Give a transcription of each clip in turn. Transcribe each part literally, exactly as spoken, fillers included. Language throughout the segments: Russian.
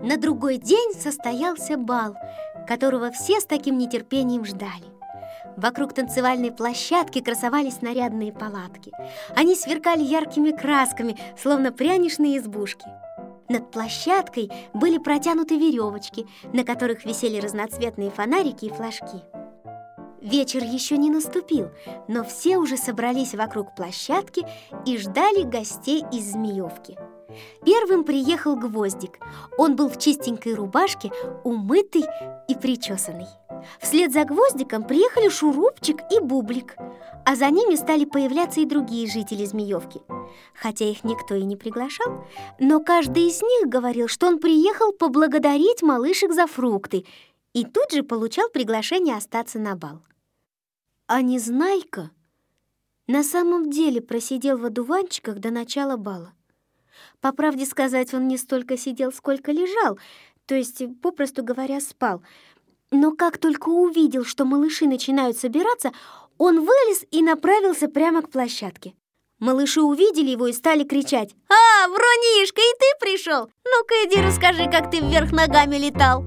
На другой день состоялся бал, которого все с таким нетерпением ждали. Вокруг танцевальной площадки красовались нарядные палатки. Они сверкали яркими красками, словно пряничные избушки. Над площадкой были протянуты веревочки, на которых висели разноцветные фонарики и флажки. Вечер еще не наступил, но все уже собрались вокруг площадки и ждали гостей из Змеевки. Первым приехал Гвоздик. Он был в чистенькой рубашке, умытый и причесанный. Вслед за Гвоздиком приехали Шурупчик и Бублик, а за ними стали появляться и другие жители Змеевки. Хотя их никто и не приглашал, но каждый из них говорил, что он приехал поблагодарить малышек за фрукты, и тут же получал приглашение остаться на бал. А Незнайка на самом деле просидел в одуванчиках до начала бала. По правде сказать, он не столько сидел, сколько лежал, то есть, попросту говоря, спал. Но как только увидел, что малыши начинают собираться, он вылез и направился прямо к площадке. Малыши увидели его и стали кричать: «А, Врунишка, и ты пришел? Ну-ка иди расскажи, как ты вверх ногами летал!»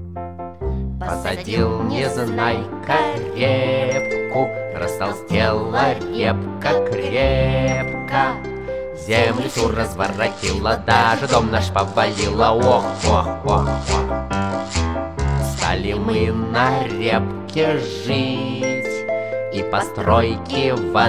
Посадил Незнайка репку, растолстела репка крепко. Землю всю разворотила, даже дом наш повалила. Ох, ох, ох, ох. Стали мы на репке жить и постройки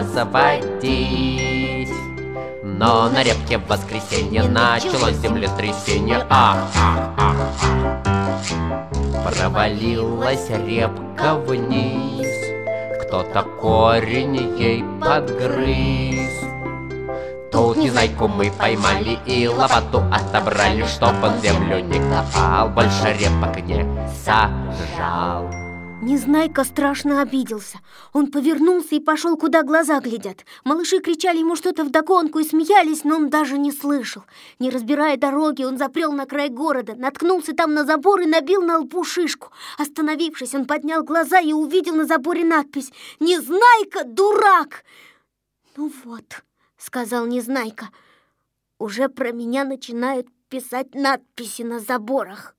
возводить. Но на репке в воскресенье началось землетрясение. Ах, ах, ах, ах. Провалилась репка вниз, кто-то корень ей подгрыз. Тут Незнайку мы поймали и лопату отобрали, чтоб он землю не копал, больше репок не сажал. Незнайка страшно обиделся. Он повернулся и пошел, куда глаза глядят. Малыши кричали ему что-то вдогонку и смеялись, но он даже не слышал. Не разбирая дороги, он запрел на край города, наткнулся там на забор и набил на лбу шишку. Остановившись, он поднял глаза и увидел на заборе надпись: «Незнайка, дурак!» «Ну вот», — сказал Незнайка, — «уже про меня начинают писать надписи на заборах».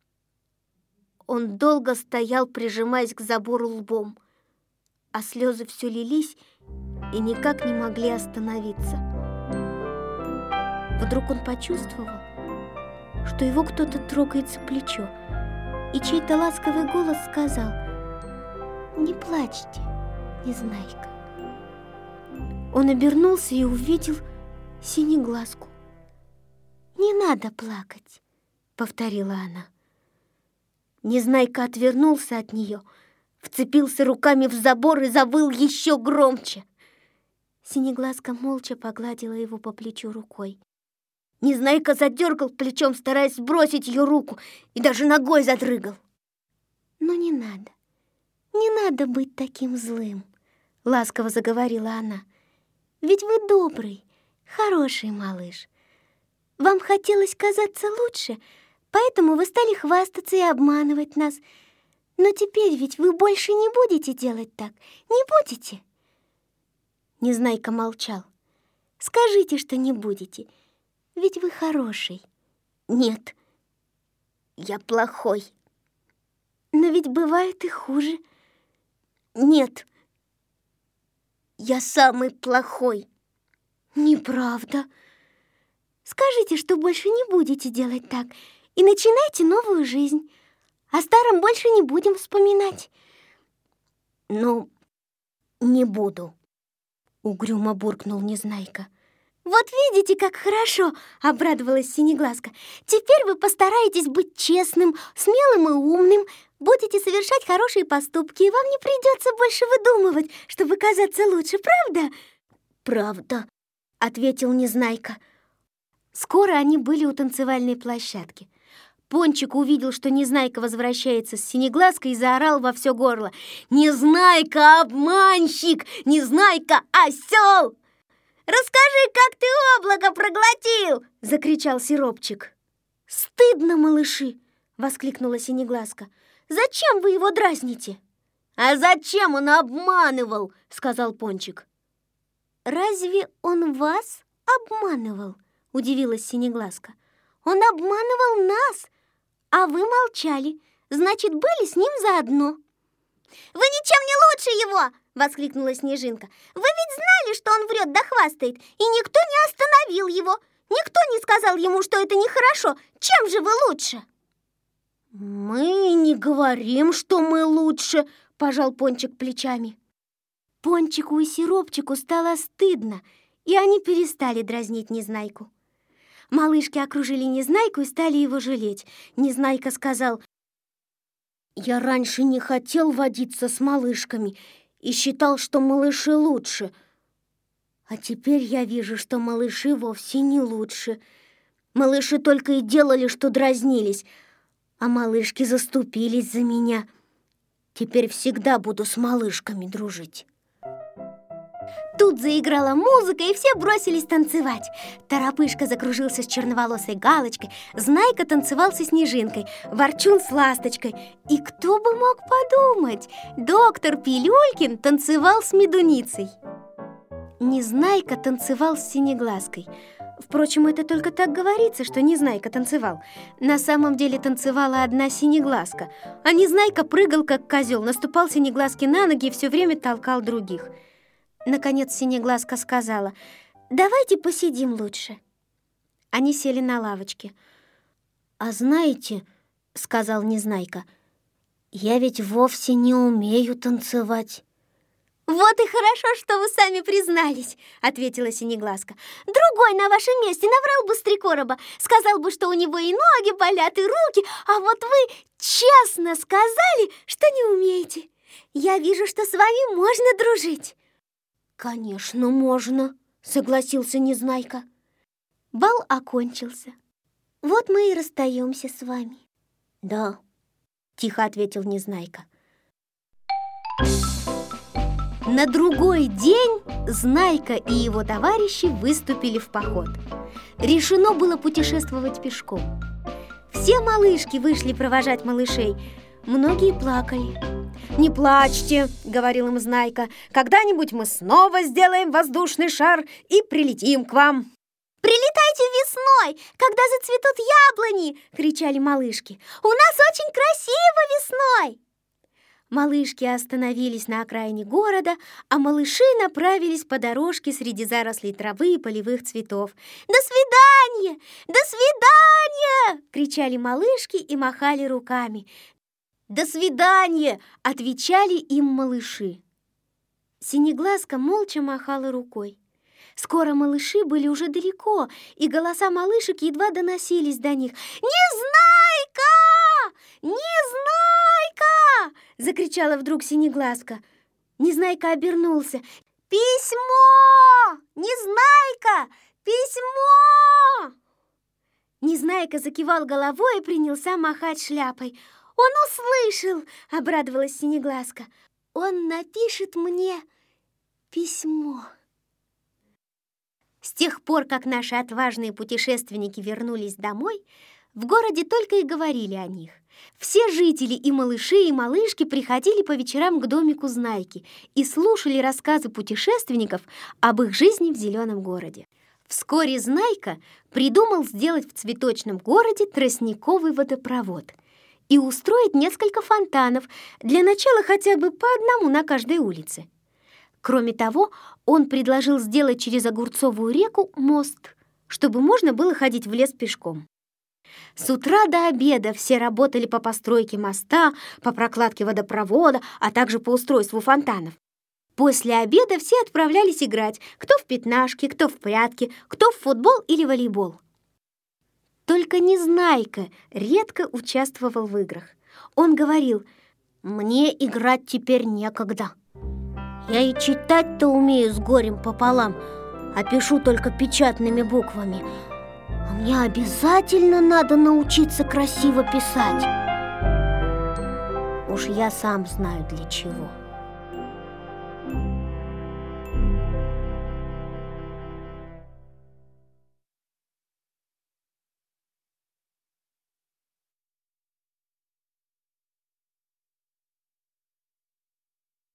Он долго стоял, прижимаясь к забору лбом, а слезы все лились и никак не могли остановиться. Вдруг он почувствовал, что его кто-то трогает за плечо, и чей-то ласковый голос сказал: «Не плачьте, Незнайка». Он обернулся и увидел Синеглазку. «Не надо плакать», — повторила она. Незнайка отвернулся от нее, вцепился руками в забор и завыл еще громче. Синеглазка молча погладила его по плечу рукой. Незнайка задергал плечом, стараясь сбросить ее руку, и даже ногой задрыгал. «Но не надо, не надо быть таким злым», — ласково заговорила она. «Ведь вы добрый, хороший малыш. Вам хотелось казаться лучше, поэтому вы стали хвастаться и обманывать нас. Но теперь ведь вы больше не будете делать так, не будете?» Незнайка молчал. «Скажите, что не будете, ведь вы хороший». «Нет, я плохой». «Но ведь бывает и хуже». «Нет, я самый плохой». «Неправда. Скажите, что больше не будете делать так, и начинайте новую жизнь. О старом больше не будем вспоминать». «Ну, не буду», — угрюмо буркнул Незнайка. «Вот видите, как хорошо!» — обрадовалась Синеглазка. «Теперь вы постараетесь быть честным, смелым и умным, будете совершать хорошие поступки, и вам не придется больше выдумывать, чтобы казаться лучше, правда?» «Правда», — ответил Незнайка. Скоро они были у танцевальной площадки. Пончик увидел, что Незнайка возвращается с Синеглазкой, и заорал во все горло: «Незнайка, обманщик! Незнайка, осел! Расскажи, как ты облако проглотил!» — закричал Сиропчик. «Стыдно, малыши!» — воскликнула Синеглазка. «Зачем вы его дразните?» «А зачем он обманывал?» — сказал Пончик. «Разве он вас обманывал?» — удивилась Синеглазка. «Он обманывал нас, А вы молчали, значит, были с ним заодно. «Вы ничем не лучше его!» — воскликнула Снежинка. «Вы ведь знали, что он врет да хвастает, и никто не остановил его. Никто не сказал ему, что это нехорошо. Чем же вы лучше?» «Мы не говорим, что мы лучше», — пожал Пончик плечами. Пончику и Сиропчику стало стыдно, и они перестали дразнить Незнайку. Малышки окружили Незнайку и стали его жалеть. Незнайка сказал: «Я раньше не хотел водиться с малышками и считал, что малыши лучше. А теперь я вижу, что малыши вовсе не лучше. Малыши только и делали, что дразнились, а малышки заступились за меня. Теперь всегда буду с малышками дружить». Тут заиграла музыка, и все бросились танцевать. Торопышка закружился с черноволосой Галочкой, Знайка танцевал со Снежинкой, Ворчун с Ласточкой. И кто бы мог подумать, доктор Пилюлькин танцевал с Медуницей. Незнайка танцевал с Синеглазкой. Впрочем, это только так говорится, что Незнайка танцевал. На самом деле танцевала одна Синеглазка, а Незнайка прыгал, как козел, наступал Синеглазке на ноги и все время толкал других. Наконец Синеглазка сказала: «Давайте посидим лучше». Они сели на лавочке. «А знаете, — сказал Незнайка, — я ведь вовсе не умею танцевать». «Вот и хорошо, что вы сами признались, — ответила Синеглазка. Другой на вашем месте наврал бы с три короба, сказал бы, что у него и ноги болят, и руки, а вот вы честно сказали, что не умеете. Я вижу, что с вами можно дружить». «Конечно, можно, — согласился Незнайка. Бал окончился. Вот мы и расстаемся с вами. «Да, — тихо ответил Незнайка. На другой день Знайка и его товарищи выступили в поход. Решено было путешествовать пешком. Все малышки вышли провожать малышей. Многие плакали. «Не плачьте, — говорил им Знайка, — когда-нибудь мы снова сделаем воздушный шар и прилетим к вам». «Прилетайте весной, когда зацветут яблони! — кричали малышки. — У нас очень красиво весной!» Малышки остановились на окраине города, а малыши направились по дорожке среди зарослей травы и полевых цветов. «До свидания! До свидания!» — кричали малышки и махали руками. «До свидания!» — отвечали им малыши. Синеглазка молча махала рукой. Скоро малыши были уже далеко, и голоса малышек едва доносились до них. «Незнайка! Незнайка!» — закричала вдруг Синеглазка. Незнайка обернулся. «Письмо! Незнайка! Письмо!» Незнайка закивал головой и принялся махать шляпой. «Он услышал!» — обрадовалась Синеглазка. «Он напишет мне письмо». С тех пор, как наши отважные путешественники вернулись домой, в городе только и говорили о них. Все жители, и малыши, и малышки, приходили по вечерам к домику Знайки и слушали рассказы путешественников об их жизни в зеленом городе. Вскоре Знайка придумал сделать в цветочном городе тростниковый водопровод и устроить несколько фонтанов, для начала хотя бы по одному на каждой улице. Кроме того, он предложил сделать через Огурцовую реку мост, чтобы можно было ходить в лес пешком. С утра до обеда все работали по постройке моста, по прокладке водопровода, а также по устройству фонтанов. После обеда все отправлялись играть, кто в пятнашки, кто в прятки, кто в футбол или волейбол. Только Незнайка редко участвовал в играх. Он говорил: «Мне играть теперь некогда. Я и читать-то умею с горем пополам, а пишу только печатными буквами. А мне обязательно надо научиться красиво писать. Уж я сам знаю для чего».